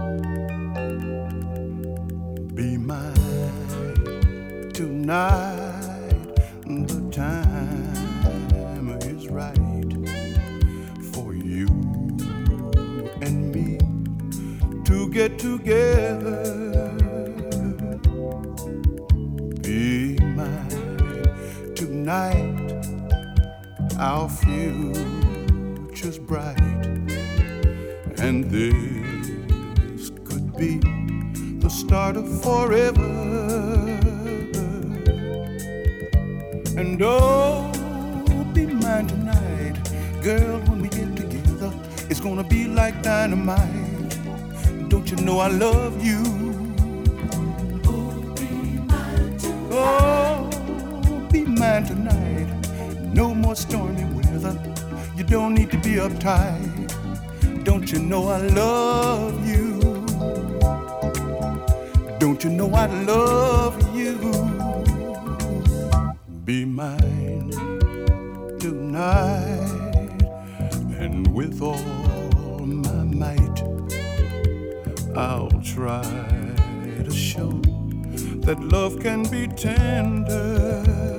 Be mine tonight. The time is right for you and me to get together. Be mine tonight. Our future's bright, and this could be the start of forever. And oh, be mine tonight, girl. When we get together, it's gonna be like dynamite. Don't you know I love you? Oh, be mine tonight. Oh, be mine tonight. No more stormy weather. You don't need to be uptight. Don't you know I love you? Don't you know I love you? Be mine tonight, and with all my might, I'll try to show that love can be tender.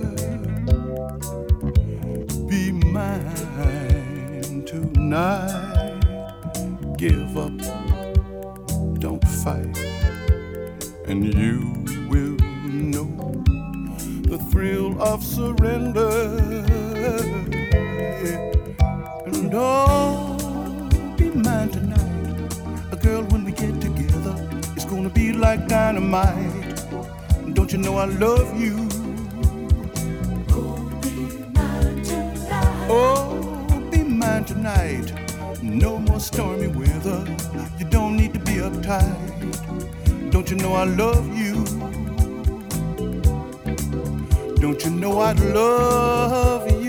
Be mine tonight. Give up, don't fight, and you will know the thrill of surrender. And oh, be mine tonight. A girl, when we get together, it's gonna be like dynamite. Don't you know I love you? Oh, be mine tonight. Oh, be mine tonight. No more stormy weather. You don't need to be uptight. Don't you know I love you? Don't you know I'd love you?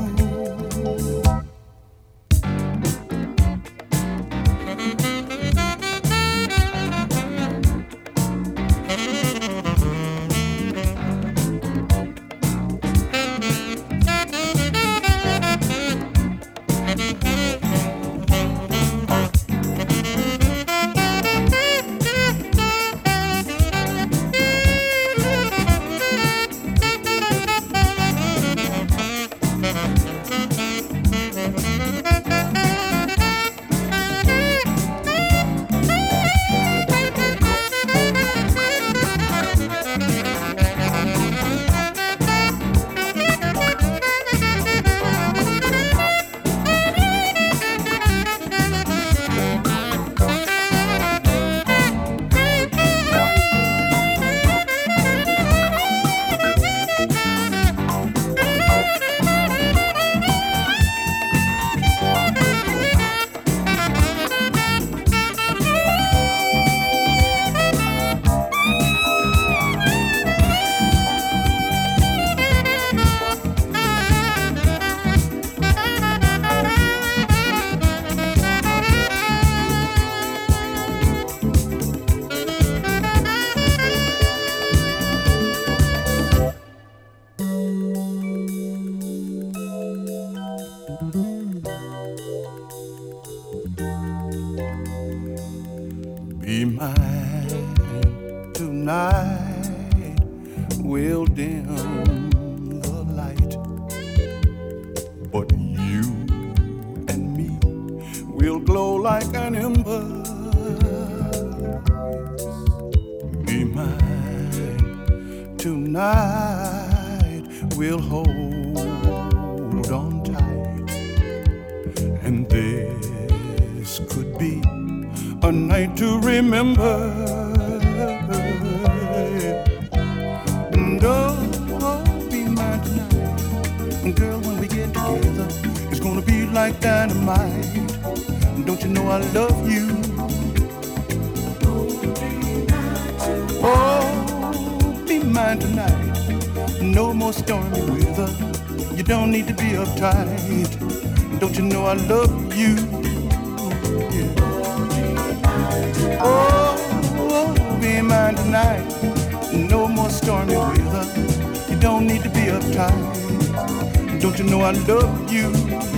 Be mine tonight. We'll dim the light, but you and me will glow like an ember. Be mine tonight. We'll hold on tight, and this could be a night to remember. And oh, be mine tonight. Girl, when we get together, it's gonna be like dynamite. Don't you know I love you? Oh, be mine tonight. No more stormy weather. You don't need to be uptight. Don't you know I love you? Yeah. Oh, be mine tonight. No more stormy weather. You don't need to be uptight. Don't you know I love you?